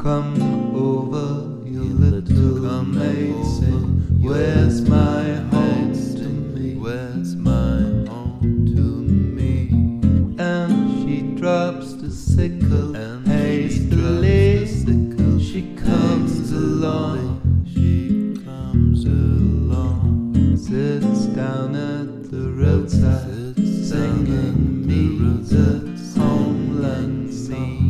Come over, you little amazing. Where's my home to me? Where's my home to me? And she drops the sickle And hastily. She comes along. She comes along. Sits down at the roadside, singing me the homeland song.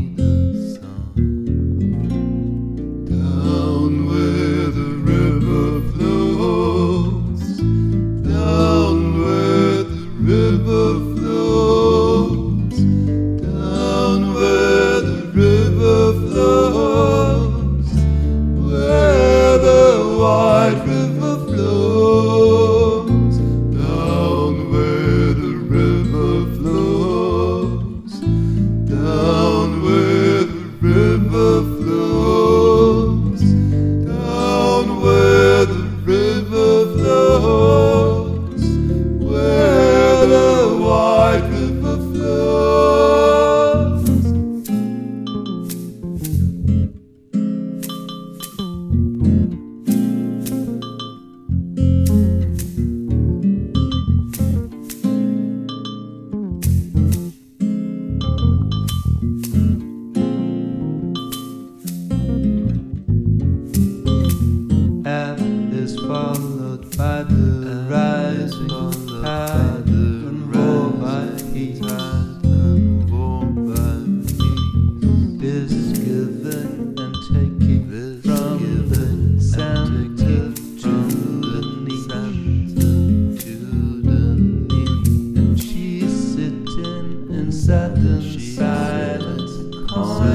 Down where the river flows, down where the river flows, down where the river flows, where the white river flows, down where the river flows, down where the river flows, down where the river flows, where the white river flows. Is followed by the rising tide and roar by heat. Is giving and taking from the center to the knee. And she's sitting in saddened silence,